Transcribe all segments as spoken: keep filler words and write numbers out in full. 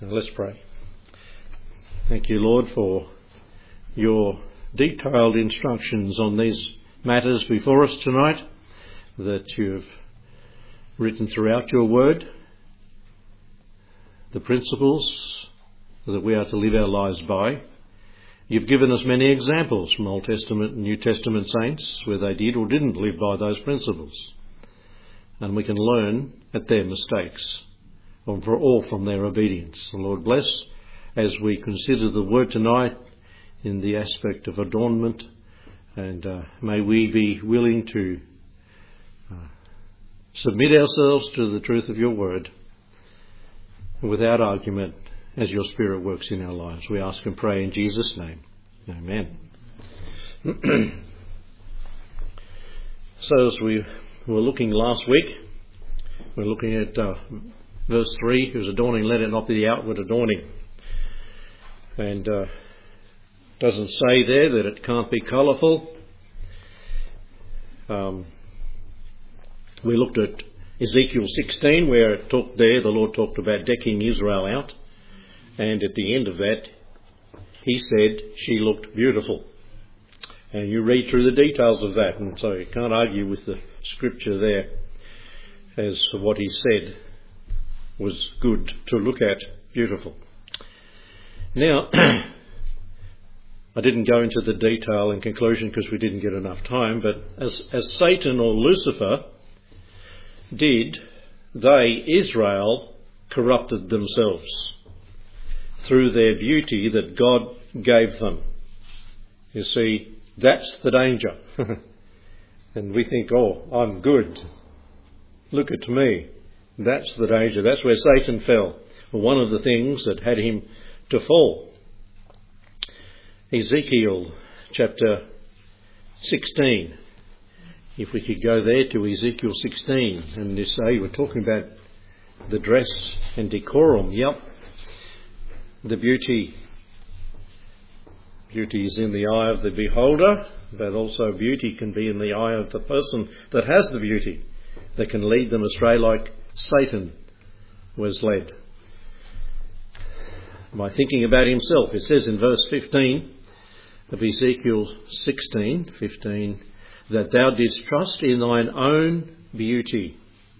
Now let's pray. Thank you, Lord, for your detailed instructions on these matters before us tonight that you've written throughout your word, the principles that we are to live our lives by. You've given us many examples from Old Testament and New Testament saints where they did or didn't live by those principles. And we can learn at their mistakes, or for all from their obedience. And Lord, bless as we consider the word tonight in the aspect of adornment, and uh, may we be willing to uh, submit ourselves to the truth of your word without argument as your Spirit works in our lives. We ask and pray in Jesus' name. Amen. So as we were looking last week, we're looking at uh, verse three, whose adorning, let it not be the outward adorning. And uh, doesn't say there that it can't be colourful. Um, we looked at Ezekiel sixteen, where it talked there, the Lord talked about decking Israel out. And at the end of that, he said she looked beautiful. And you read through the details of that, and so you can't argue with the scripture there as to what he said was good to look at, beautiful. Now, I didn't go into the detail in conclusion because we didn't get enough time, but as, as Satan or Lucifer did, they, Israel, corrupted themselves through their beauty that God gave them. You see, that's the danger. And we think, oh, I'm good. Look at me. That's the danger. That's where Satan fell. Well, one of the things that had him to fall. Ezekiel chapter sixteen. If we could go there to Ezekiel sixteen and you say we're talking about the dress and decorum. Yep. The beauty. Beauty is in the eye of the beholder, but also beauty can be in the eye of the person that has the beauty, that can lead them astray like Satan was led by thinking about himself. It says in verse fifteen of Ezekiel sixteen, fifteen, that thou didst trust in thine own beauty.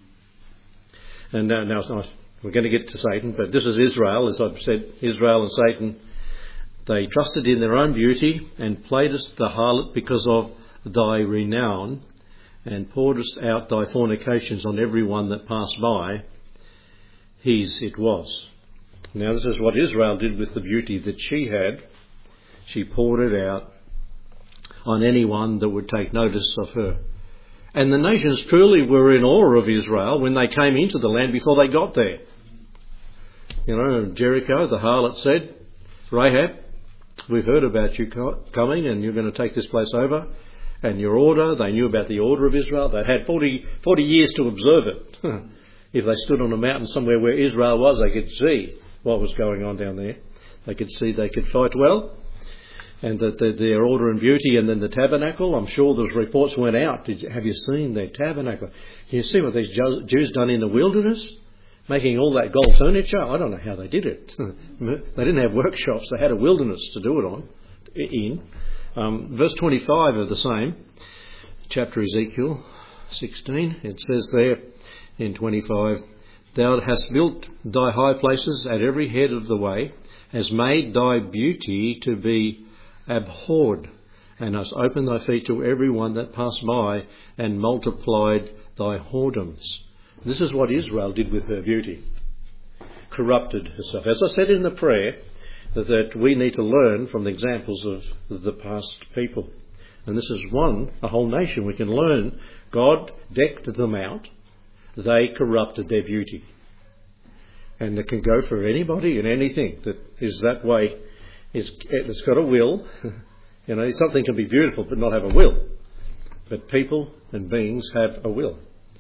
And now, now we're going to get to Satan, but this is Israel, as I've said, Israel and Satan. They trusted in their own beauty and playedest the harlot because of thy renown, and pouredest out thy fornications on every one that passed by. His it was. Now this is what Israel did with the beauty that she had. She poured it out on anyone that would take notice of her. And the nations truly were in awe of Israel when they came into the land before they got there. You know, Jericho, the harlot said, Rahab, we've heard about you coming and you're going to take this place over. And your order, they knew about the order of Israel. They had forty, forty years to observe it. If they stood on a mountain somewhere where Israel was, they could see what was going on down there. They could see they could fight well. And that the, their order and beauty, and then the tabernacle. I'm sure those reports went out. Did you, have you seen their tabernacle? Can you see what these Jews done in the wilderness? Making all that gold furniture? I don't know how they did it. They didn't have workshops. They had a wilderness to do it on, in. Um, verse twenty-five of the same chapter, Ezekiel sixteen, it says there in twenty-five, thou hast built thy high places at every head of the way, hast made thy beauty to be abhorred, and hast opened thy feet to every one that passed by, and multiplied thy whoredoms. This is what Israel did with her beauty. Corrupted herself. As I said in the prayer, that we need to learn from the examples of the past people. And this is one, a whole nation we can learn. God decked them out. They corrupted their beauty. And it can go for anybody and anything that is that way. Is, it's got a will. You know, something can be beautiful but not have a will. But people and beings have a will.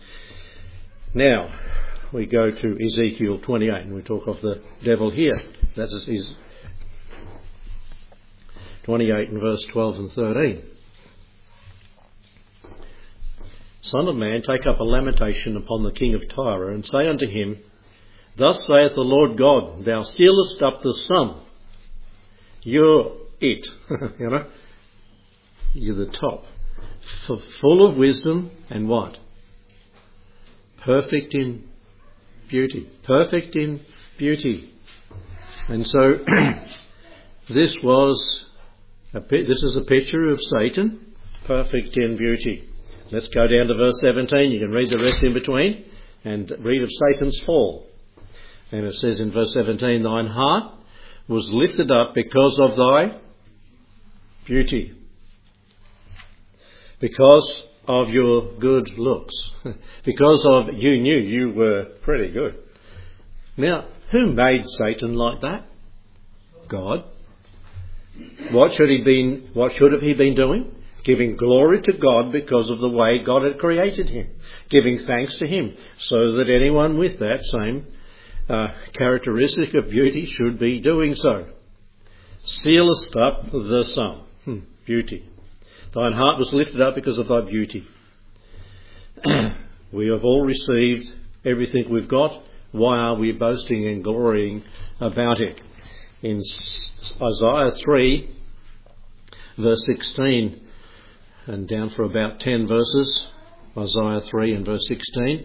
Now, we go to Ezekiel twenty-eight and we talk of the devil here. That is twenty-eight and verse twelve and thirteen. Son of man, take up a lamentation upon the king of Tyre, and say unto him, Thus saith the Lord God, thou sealest up the sum. You're it, you know. You're the top. F- full of wisdom and what? Perfect in beauty. Perfect in beauty. And so this was, a, this is a picture of Satan, perfect in beauty. Let's go down to verse seventeen. You can read the rest in between and read of Satan's fall. And it says in verse seventeen, thine heart was lifted up because of thy beauty, because of your good looks, because of you knew you were pretty good. Now, who made Satan like that? God. What should he been? What should have he been doing? Giving glory to God because of the way God had created him, giving thanks to him, so that anyone with that same uh, characteristic of beauty should be doing so. Sealest up the sum. Hmm, beauty. Thine heart was lifted up because of thy beauty. We have all received everything we've got. Why are we boasting and glorying about it? In Isaiah three, verse sixteen, and down for about ten verses, Isaiah three and verse sixteen.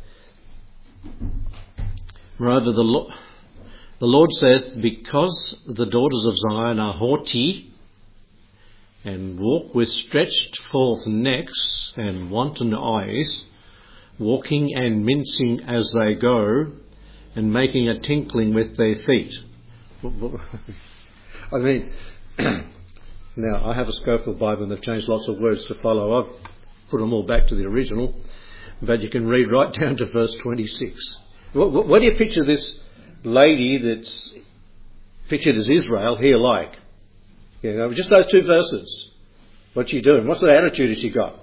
Moreover, the Lord, the Lord saith, because the daughters of Zion are haughty, and walk with stretched forth necks and wanton eyes, walking and mincing as they go, and making a tinkling with their feet. I mean, now I have a Scofield Bible and they've changed lots of words to follow. I've put them all back to the original, but you can read right down to verse twenty-six. What, what, what do you picture this lady that's pictured as Israel here like? You know, just those two verses. What's she doing? What's the attitude that she got?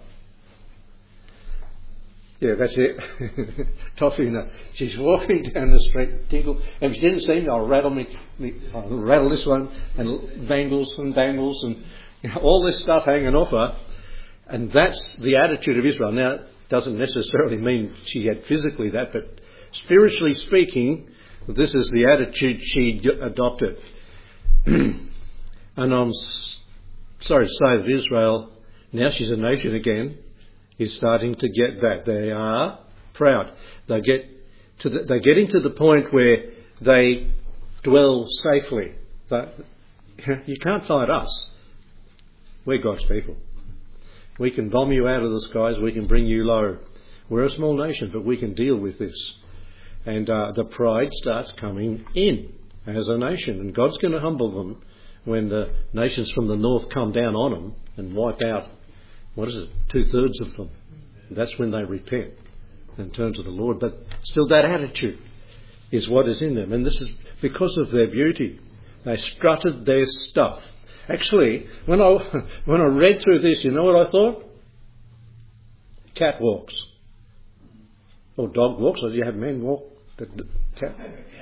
Yeah, that's it. Toffee, no. She's walking down the street, tinkle, and if she didn't see me, I'll rattle me, me I'll rattle this one, and bangles and bangles, and you know, all this stuff hanging off her. And that's the attitude of Israel. Now, it doesn't necessarily mean she had physically that, but spiritually speaking, this is the attitude she adopted. And I'm sorry to say that Israel, now she's a nation again, is starting to get that. They are proud. They get to the, they're getting to the point where they dwell safely. But you can't fight us. We're God's people. We can bomb you out of the skies. We can bring you low. We're a small nation, but we can deal with this. And uh, the pride starts coming in as a nation. And God's going to humble them when the nations from the north come down on them and wipe out, what is it, two-thirds of them. That's when they repent and turn to the Lord. But still that attitude is what is in them. And this is because of their beauty. They strutted their stuff. Actually, when I when I read through this, you know what I thought? Catwalks. Or dog walks, or do you have men walk? The, the cat.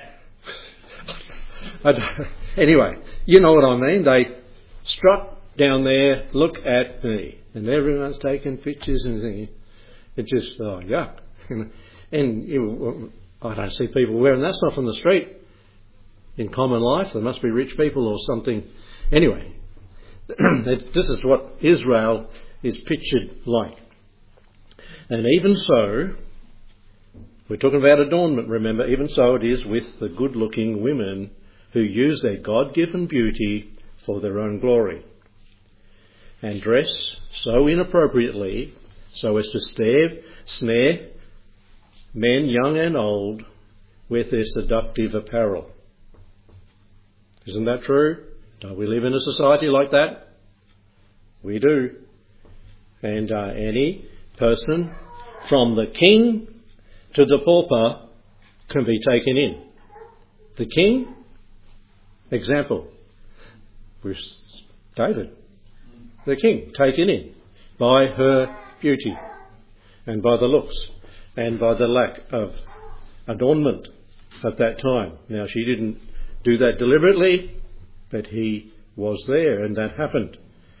I don't, anyway, you know what I mean. They strut down there, look at me. And everyone's taking pictures and thinking, it's just, oh, yuck. And you, I don't see people wearing that stuff on the street. In common life, there must be rich people or something. Anyway, this is what Israel is pictured like. And even so, we're talking about adornment, remember, even so it is with the good-looking women who use their God-given beauty for their own glory and dress so inappropriately so as to stare, snare men young and old with their seductive apparel. Isn't that true? Don't we live in a society like that? We do. And uh, any person from the king to the pauper can be taken in. The king, example, with David. The king taken in by her beauty and by the looks and by the lack of adornment at that time. Now, she didn't do that deliberately, but he was there and that happened.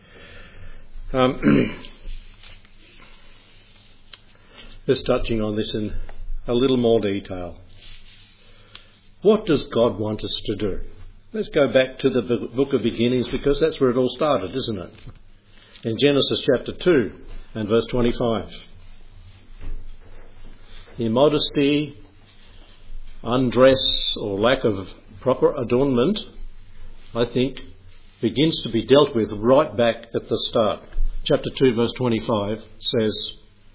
Um, just touching on this in a little more detail. What does God want us to do? Let's go back to the book of beginnings, because that's where it all started, isn't it? In Genesis chapter two and verse twenty-five. Immodesty, undress, or lack of proper adornment, I think, begins to be dealt with right back at the start. Chapter two verse twenty-five says,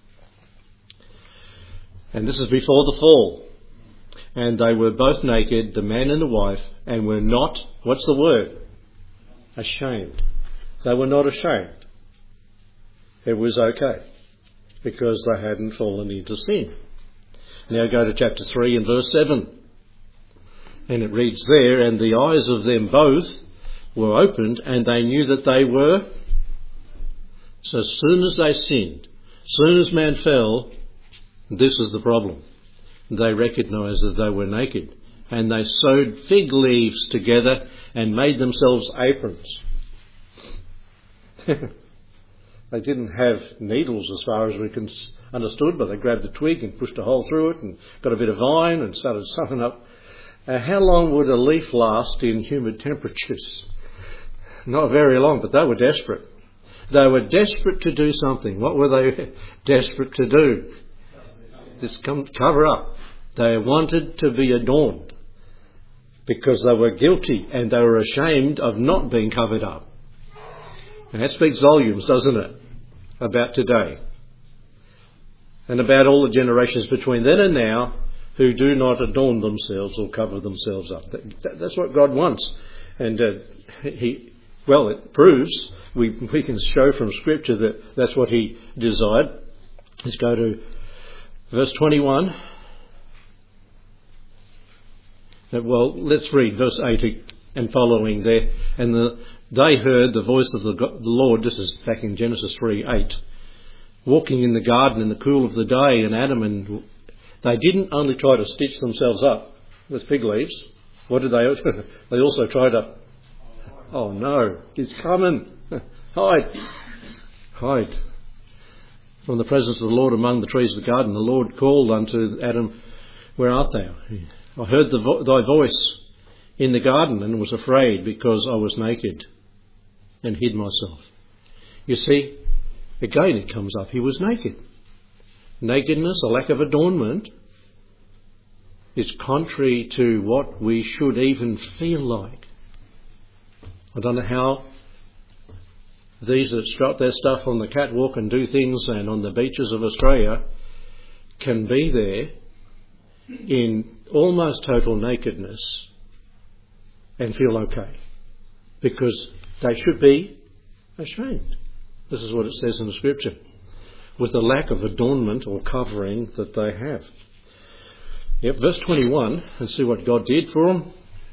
and this is before the fall, and they were both naked, the man and the wife, and were not, what's the word? Ashamed. They were not ashamed. It was okay, because they hadn't fallen into sin. Now go to chapter three and verse seven. And it reads there, and the eyes of them both were opened, and they knew that they were. So as soon as they sinned, as soon as man fell, this is the problem. They recognised that they were naked, and they sewed fig leaves together and made themselves aprons. They didn't have needles as far as we can understood, but they grabbed a twig and pushed a hole through it and got a bit of iron and started sewing up. Uh, how long would a leaf last in humid temperatures? Not very long, but they were desperate. They were desperate to do something. What were they desperate to do? Just come cover up. They wanted to be adorned because they were guilty and they were ashamed of not being covered up. And that speaks volumes, doesn't it, about today and about all the generations between then and now who do not adorn themselves or cover themselves up. That, that, that's what God wants. And uh, he, well, it proves, we, we can show from Scripture that that's what he desired. Let's go to verse twenty-one. Well, let's read verse eighty and following there. And the, they heard the voice of the, God, the Lord, this is back in Genesis three eight, walking in the garden in the cool of the day, and Adam and they didn't only try to stitch themselves up with fig leaves. What did they? They also tried to, oh no, he's coming. Hide. Hide. From the presence of the Lord among the trees of the garden, the Lord called unto Adam, where art thou? I heard the vo- thy voice in the garden and was afraid because I was naked and hid myself. You see, again it comes up. He was naked. Nakedness, a lack of adornment, is contrary to what we should even feel like. I don't know how these that strut their stuff on the catwalk and do things and on the beaches of Australia can be there in almost total nakedness and feel okay, because they should be ashamed. This is what it says in the Scripture, with the lack of adornment or covering that they have. Yep, verse twenty-one, and see what God did for them.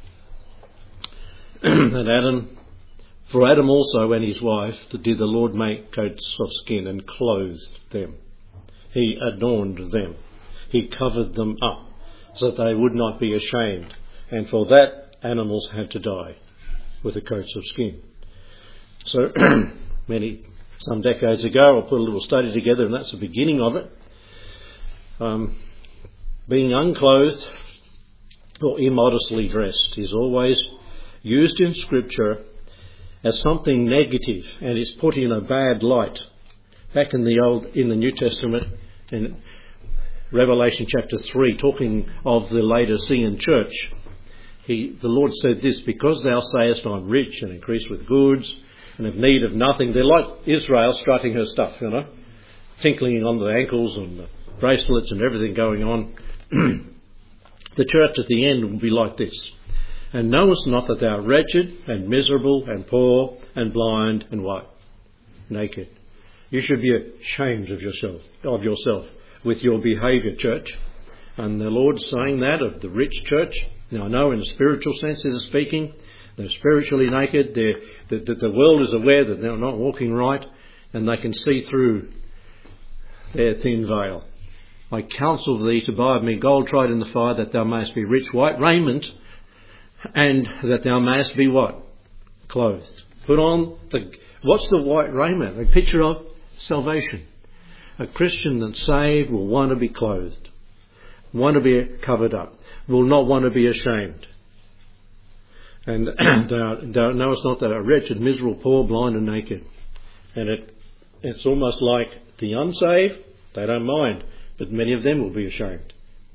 And Adam, for Adam also and his wife, did the Lord make coats of skin and clothed them. He adorned them. He covered them up so that they would not be ashamed. And for that, animals had to die with the coats of skin. So, many, some decades ago, I put a little study together, and that's the beginning of it. Um, being unclothed or immodestly dressed is always used in Scripture as something negative, and is put in a bad light. Back in the old, in the New Testament, in Revelation chapter three, talking of the Laodicean church, he, the Lord said this, because thou sayest, I'm rich and increased with goods and have need of nothing. They're like Israel strutting her stuff, you know, tinkling on the ankles and the bracelets and everything going on. The church at the end will be like this. And knowest not that thou art wretched and miserable and poor and blind and what? Naked. You should be ashamed of yourself, of yourself with your behaviour, church. And the Lord's saying that of the rich church. Now I know in a spiritual sense it is speaking. They're spiritually naked. They're, the, the, the world is aware that they're not walking right, and they can see through their thin veil. I counsel thee to buy of me gold tried in the fire, that thou mayest be rich, white raiment, and that thou mayest be what? Clothed. Put on the, what's the white raiment? A picture of salvation. A Christian that's saved will want to be clothed, want to be covered up. will not want to be ashamed. And no, it's not that a wretched, miserable, poor, blind and naked. And it, it's almost like the unsaved, they don't mind, but many of them will be ashamed.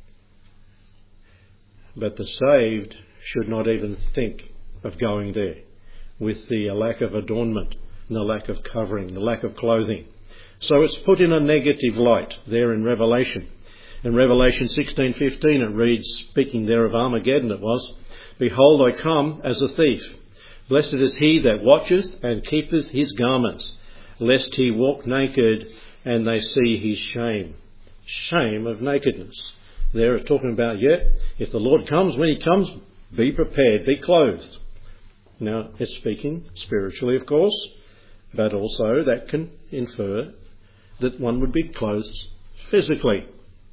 But the saved should not even think of going there with the lack of adornment and the lack of covering, the lack of clothing. So it's put in a negative light there in Revelation. In Revelation sixteen fifteen it reads, speaking there of Armageddon it was, "Behold, I come as a thief. Blessed is he that watcheth and keepeth his garments, lest he walk naked and they see his shame." Shame of nakedness. There it's talking about, yeah, if the Lord comes, when he comes, be prepared, be clothed. Now, it's speaking spiritually, of course, but also that can infer that one would be clothed physically.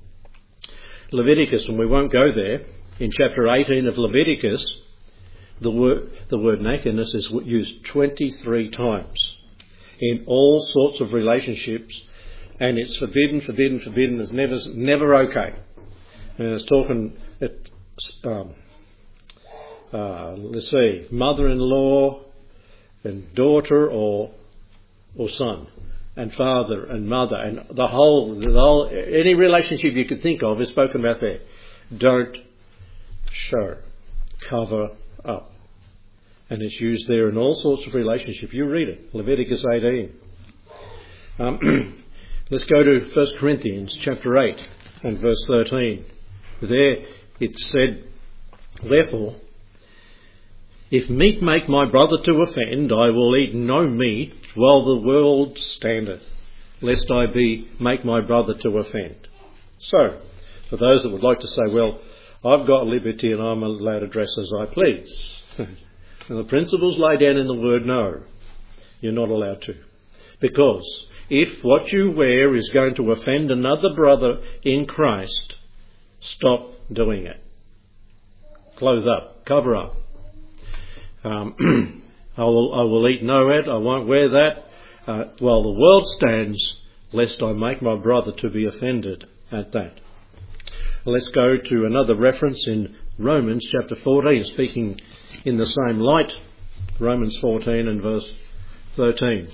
Leviticus, and we won't go there, in chapter eighteen of Leviticus, the word, the word nakedness is used twenty-three times in all sorts of relationships, and it's forbidden, forbidden, forbidden. It's never, never okay. And it's talking, it, um, uh, let's see, mother-in-law and daughter or or son, and father and mother, and the whole, the whole, any relationship you could think of is spoken about there. Don't show, cover up. And it's used there in all sorts of relationships. You read it, Leviticus eighteen. Um, let's go to First Corinthians chapter eight and verse thirteen. There it said, "Therefore, if meat make my brother to offend, I will eat no meat while the world standeth, lest I be make my brother to offend." So, for those that would like to say, well, I've got liberty and I'm allowed to dress as I please. And the principles laid down in the word, no, you're not allowed to. Because if what you wear is going to offend another brother in Christ, stop doing it. Clothe up, cover up. Um, I will I will eat no ed, I won't wear that, uh, while the world stands, lest I make my brother to be offended at that. Let's go to another reference in Romans chapter fourteen, speaking in the same light, Romans fourteen and verse thirteen.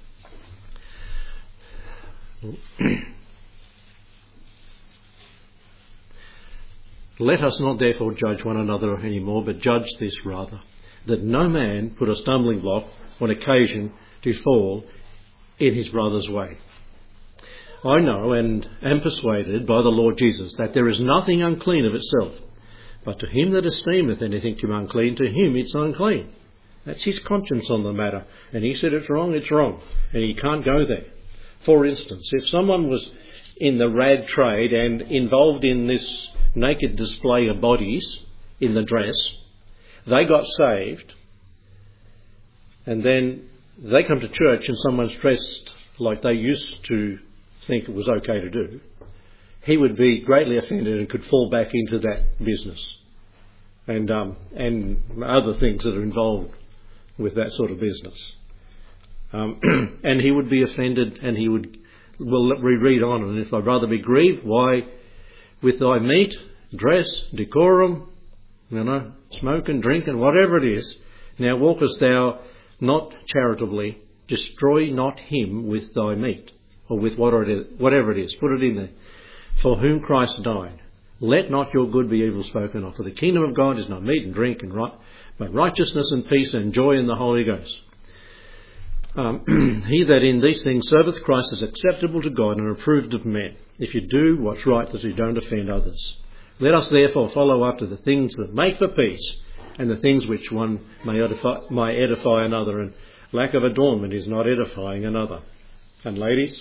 "Let us not therefore judge one another any more, but judge this rather, that no man put a stumbling block on occasion to fall in his brother's way. I know and am persuaded by the Lord Jesus that there is nothing unclean of itself, but to him that esteemeth anything to be unclean, to him it's unclean." That's his conscience on the matter. And he said it's wrong, it's wrong. And he can't go there. For instance, if someone was in the rag trade and involved in this naked display of bodies in the dress, they got saved, and then they come to church and someone's dressed like they used to think it was okay to do, he would be greatly offended and could fall back into that business and um, and other things that are involved with that sort of business. Um, and he would be offended, and he would, well, we read on, "And if thy brother be grieved, why, with thy meat, dress, decorum, you know, smoke and drink and whatever it is, now walkest thou not charitably, destroy not him with thy meat," or with whatever it is, put it in there, "for whom Christ died. Let not your good be evil spoken of, for the kingdom of God is not meat and drink, and right, but righteousness and peace and joy in the Holy Ghost. Um, he that in these things serveth Christ is acceptable to God and approved of men, if you do what's right, that you don't offend others. Let us therefore follow after the things that make for peace, and the things which one may edify, may edify another, and lack of adornment is not edifying another." And ladies,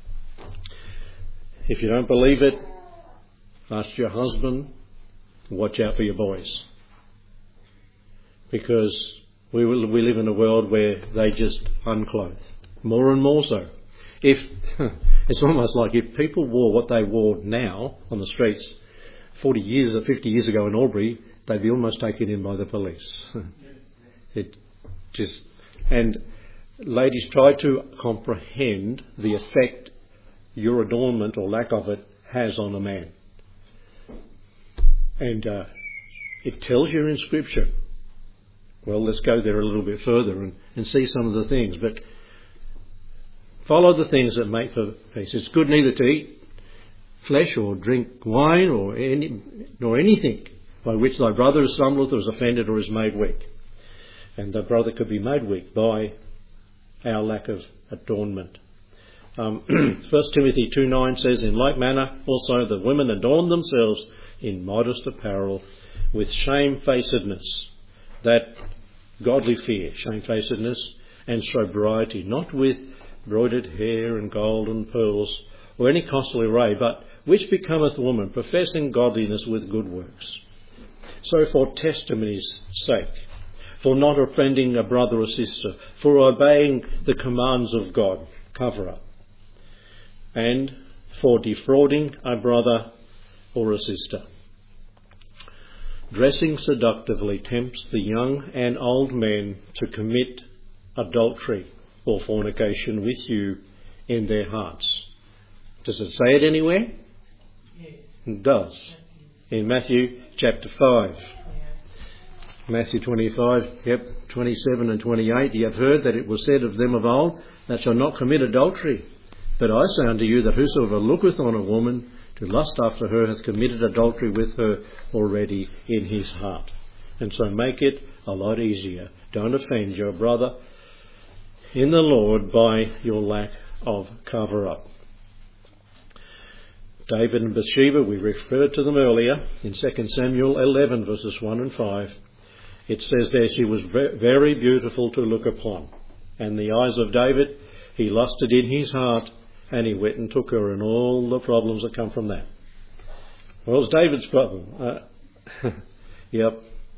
if you don't believe it, ask your husband, watch out for your boys. Because we will, we live in a world where they just unclothe, more and more so. If it's almost like if people wore what they wore now on the streets forty years or fifty years ago in Albury, they'd be almost taken in by the police. It just, and ladies, try to comprehend the effect your adornment or lack of it has on a man. And uh, it tells you in Scripture. Well, let's go there a little bit further and, and see some of the things. But follow the things that make for peace. It's good neither to eat flesh or drink wine or any, nor anything by which thy brother is stumbleth or is offended or is made weak. And the brother could be made weak by our lack of adornment. Um, First Timothy two nine says, in like manner also the women adorn themselves in modest apparel with shamefacedness, that godly fear, shamefacedness, and sobriety, not with broidered hair and gold and pearls or any costly array, but which becometh woman, professing godliness with good works. So for testimony's sake, for not offending a brother or sister, for obeying the commands of God, cover up, and for defrauding a brother or a sister. Dressing seductively tempts the young and old men to commit adultery or fornication with you in their hearts. Does it say it anywhere? Yes. It does. In Matthew chapter five. Matthew twenty-five, yep, twenty-seven and twenty-eight. Ye have heard that it was said of them of old, that shall not commit adultery. But I say unto you that whosoever looketh on a woman to lust after her hath committed adultery with her already in his heart. And so make it a lot easier. Don't offend your brother in the Lord by your lack of cover-up. David and Bathsheba, we referred to them earlier in Second Samuel eleven verses one and five. It says there she was very beautiful to look upon. And the eyes of David, he lusted in his heart, and he went and took her, and all the problems that come from that. Well, it's David's problem. Uh, yep.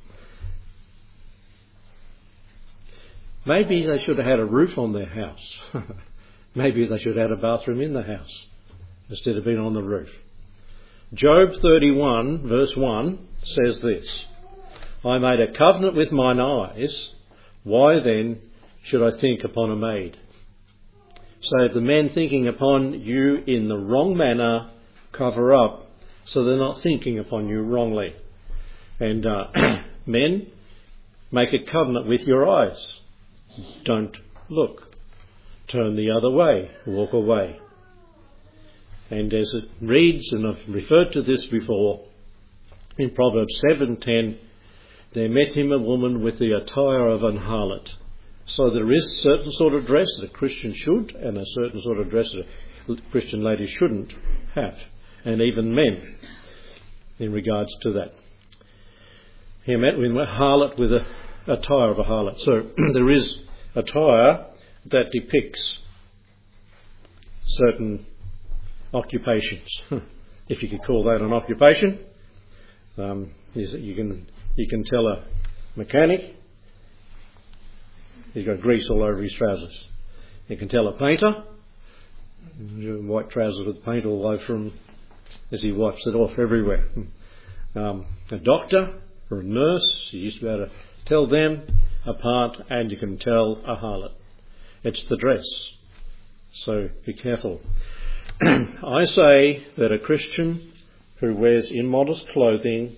Maybe they should have had a roof on their house. Maybe they should have had a bathroom in the house instead of being on the roof. Job thirty-one verse one says this, I made a covenant with mine eyes, why then should I think upon a maid? So the men thinking upon you in the wrong manner cover up, so they're not thinking upon you wrongly. And uh, men, make a covenant with your eyes. Don't look. Turn the other way. Walk away. And as it reads, and I've referred to this before, in Proverbs seven ten, there met him a woman with the attire of an harlot. So there is a certain sort of dress that a Christian should, and a certain sort of dress that a Christian lady shouldn't have, and even men in regards to that. He met with a harlot with a attire of a harlot. So there is attire that depicts certain occupations, if you could call that an occupation. Um, you can you can tell a mechanic he's got grease all over his trousers. You can tell a painter, white trousers with paint all over him as he wipes it off everywhere. Um, a doctor or a nurse, you used to be able to tell them apart, and you can tell a harlot. It's the dress. So be careful. I say that a Christian who wears immodest clothing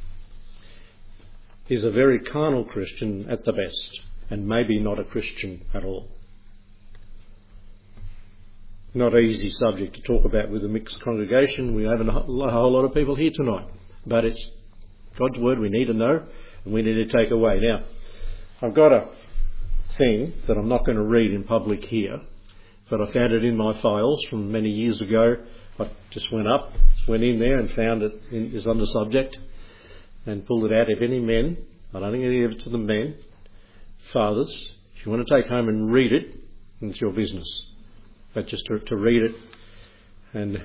is a very carnal Christian at the best, and maybe not a Christian at all. Not an easy subject to talk about with a mixed congregation. We have a whole lot of people here tonight, but it's God's word we need to know and we need to take away. Now, I've got a thing that I'm not going to read in public here, but I found it in my files from many years ago. I just went up, went in there and found it in, is on the subject and pulled it out. If any men, I don't think I give it to the men, fathers, if you want to take home and read it, it's your business. But just to, to read it. And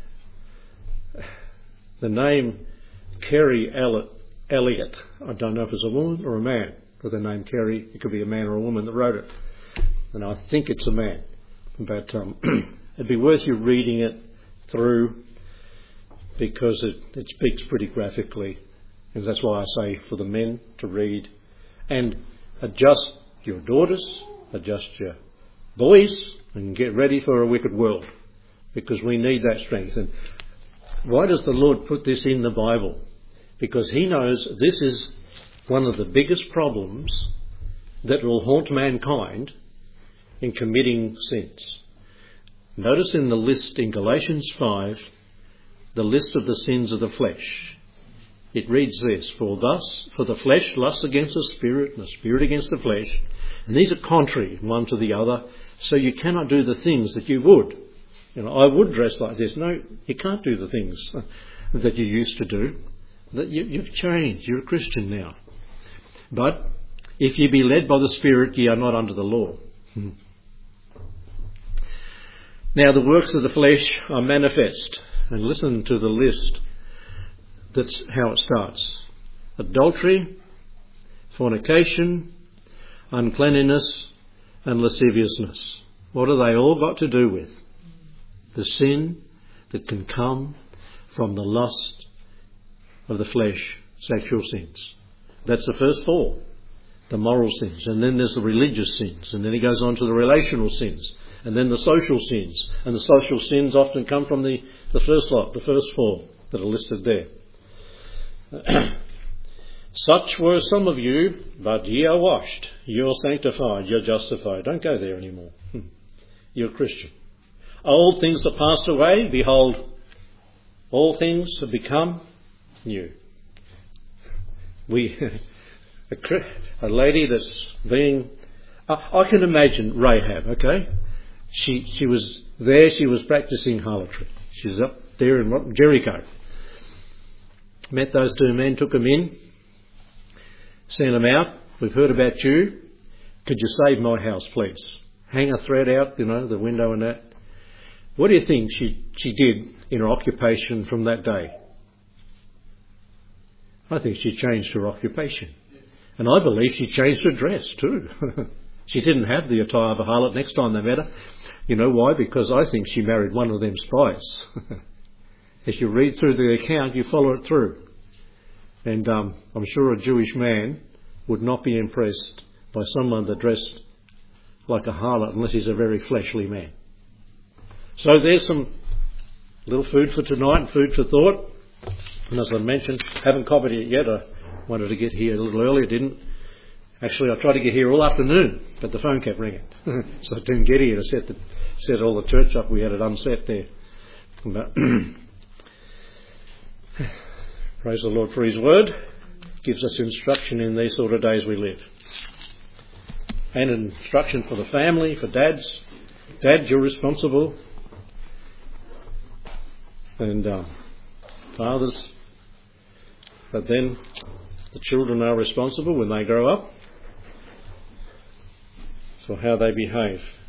the name Kerry Elliott, I don't know if it's a woman or a man with the name Kerry. It could be a man or a woman that wrote it. And I think it's a man. But um, it'd be worth you reading it through, because it, it speaks pretty graphically. And that's why I say for the men to read and adjust your daughters, adjust your boys, and get ready for a wicked world, because we need that strength. And why does the Lord put this in the Bible? because he knows this is one of the biggest problems that will haunt mankind in committing sins. Notice in the list in Galatians five, the list of the sins of the flesh. It reads this, for thus, for the flesh lusts against the spirit, and the spirit against the flesh, and these are contrary one to the other, so you cannot do the things that you would. You know, I would dress like this. No, you can't do the things that you used to do. That you, you've changed. You're a Christian now. But if ye be led by the Spirit, ye are not under the law. Hmm. Now the works of the flesh are manifest. And listen to the list. That's how it starts. Adultery, fornication, uncleanness, and lasciviousness. What have they all got to do with? The sin that can come from the lust of the flesh, sexual sins. That's the first four, the moral sins. And then there's the religious sins. And then he goes on to the relational sins. And then the social sins. And the social sins often come from the, the first lot, the first four that are listed there. Such were some of you, but ye are washed, you're sanctified, you're justified. Don't go there anymore. You're a Christian. Old things are passed away, behold, all things have become new. We, a, a lady that's being, I, I can imagine Rahab, okay? She she was there, she was practicing harlotry. She was up there in Jericho. Met those two men, took them in, sent them out. We've heard about you. Could you save my house, please? Hang a thread out, you know, the window and that. What do you think she, she did in her occupation from that day? I think she changed her occupation. And I believe she changed her dress too. She didn't have the attire of a harlot next time they met her. You know why? Because I think she married one of them spies. As you read through the account, you follow it through. And um, I'm sure a Jewish man would not be impressed by someone that dressed like a harlot unless he's a very fleshly man. So there's some little food for tonight and food for thought. And as I mentioned, haven't copied it yet. I wanted to get here a little earlier, didn't. Actually, I tried to get here all afternoon, but the phone kept ringing. So I didn't get here to set, the, set all the church up. We had it unset there. But praise the Lord for His word. Gives us instruction in these sort of days we live. And instruction for the family, for dads. Dad, you're responsible. And um, fathers. But then the children are responsible when they grow up for how they behave.